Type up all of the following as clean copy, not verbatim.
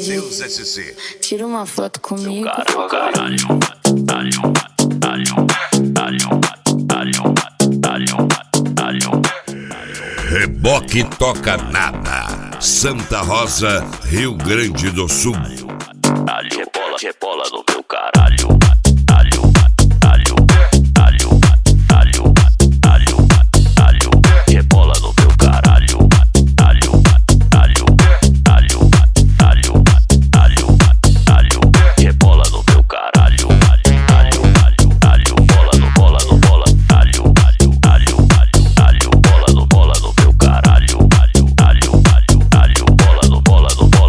Mateus SC. Tira uma foto comigo. Reboque toca nada. Santa Rosa, Rio Grande do Sul. Rebola no meu caralho. Rebola no meu caralho. Rebola no meu caralho. Bola no bola. Bola no meu caralho. Bola no bola.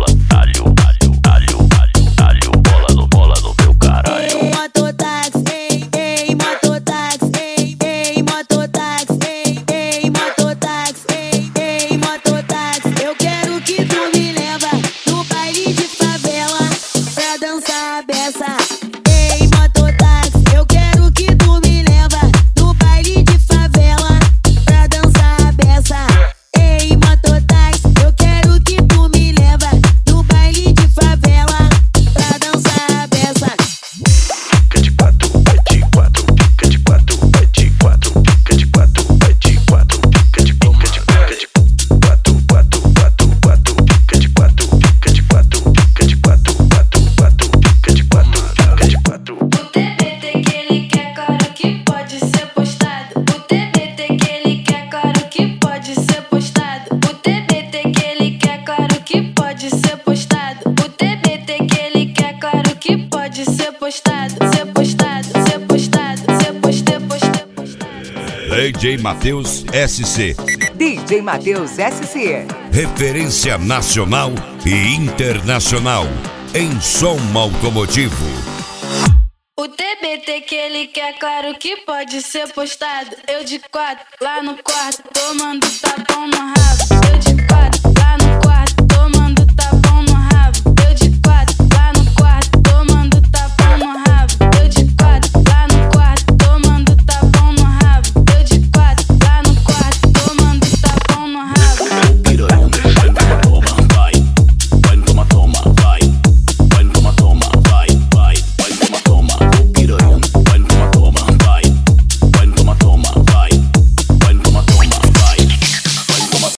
Bola no meu caralho. Mototáxi, ei, mototáxi, ei, mototáxi, ei, mototáxi, ei, mototáxi. Eu quero que tu me leva no baile de favela pra dançar a beça. Ei, mototáxi, eu quero que tu me leva no baile de favela pra dançar a beça. Ei, mototáxi, eu quero que tu me leva no baile de favela pra dançar a beça. Fica de quatro, vai de quatro. Fica de quatro, vai de quatro. Fica de quatro, vai de quatro. Fica de quatro, Fica de quatro. Fica de quatro, fica de quatro. Fica de quatro. O TBT que ele quer, claro que pode ser postado. O TBT que ele quer, claro que pode ser postado. O TBT que ele quer, claro que pode ser postado. O TBT que ele quer, claro que pode ser postado. Ser postado, ser postado, ser postado. DJ Mateus SC. DJ Mateus SC. Referência nacional e internacional em som automotivo. O TBT que ele quer, claro que pode ser postado. Eu de quatro, lá no quarto, tomando tapão no rabo.